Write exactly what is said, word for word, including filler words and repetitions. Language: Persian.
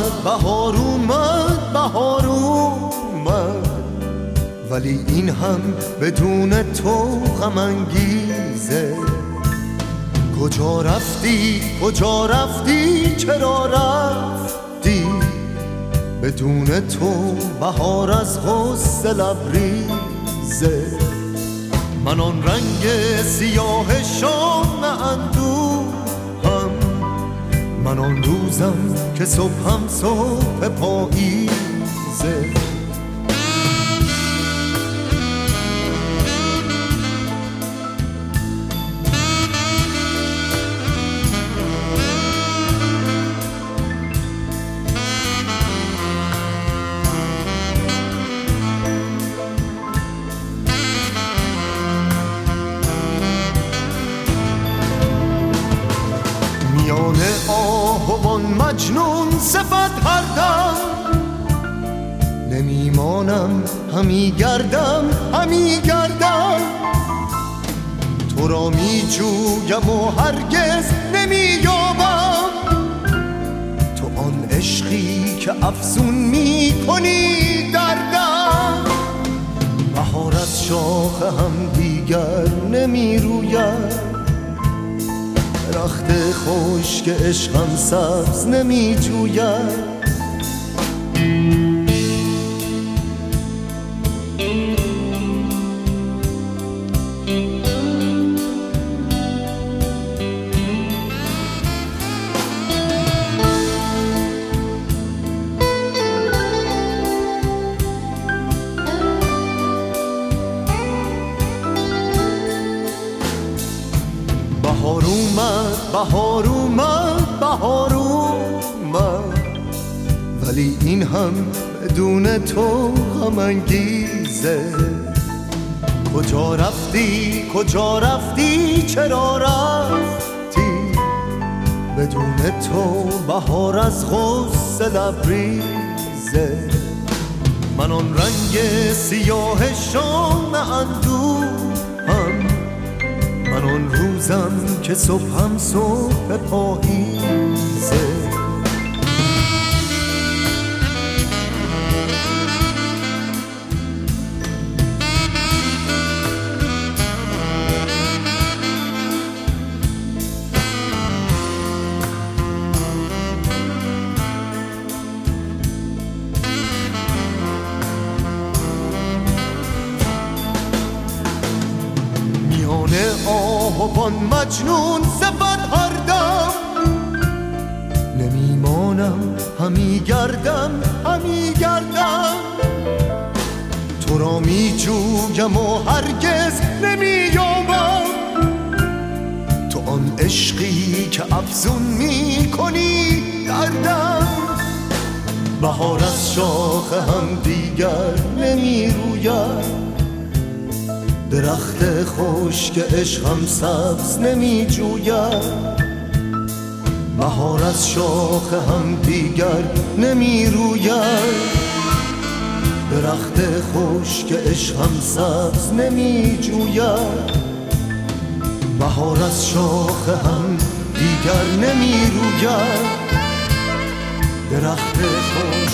اومد بهار اومد بهار اومد، ولی این هم بدون تو غم انگیزه. کجا رفتی کجا رفتی چرا رفتی، بدون تو بهار از غصه لبریزه. من آن رنگ سیاه شام اندوهم، من آن روزم که صبحم صبح پاییزه. میان آهوان مجنون صفت هر دم، نمیمانم همی گردم همی گردم. تو را می جویم و هرگز نمییابم، تو آن عشقی که افزون می کنی دردم. بهار از شاخ هم دیگر نمی روید، درخت خشک عشقم سبز نمی جوید. بهار اومد بهار اومد بهار اومد، ولی این هم بدون تو غم انگیزه. کجا رفتی کجا رفتی چرا رفتی، بدون تو بهار از غصه لبریزه. من آن رنگ سیاه شام اندوهم، من آن روزم که صبحم صبح پاییزه. میان آهوان مجنون صفت هر دم، نمیمانم همی گردم همی گردم. تو را می جویم و هرگز نمییابم، تو آن عشقی که افزون می کنی دردم. بهار از شاخ هم دیگر نمی روید، درخت خشک عشقم سبز نمی جوید. بهار از شاخ هم دیگر نمی روید، درخت خشک عشقم سبز نمی جوید. بهار از شاخ هم دیگر نمی روید، درخت خشک